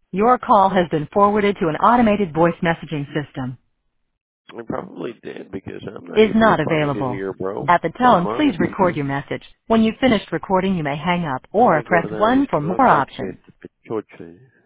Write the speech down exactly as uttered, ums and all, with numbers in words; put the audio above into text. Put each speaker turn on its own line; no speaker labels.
Your call has been forwarded to an automated voice messaging system.
I probably did because I'm not
Is
able
not
to find any of
available.
your bro
At the tone, please
profiles.
record your message. When you've finished recording, you may hang up
Let
or
me go
press
to that
one for more
restaurant. I
options.
can't.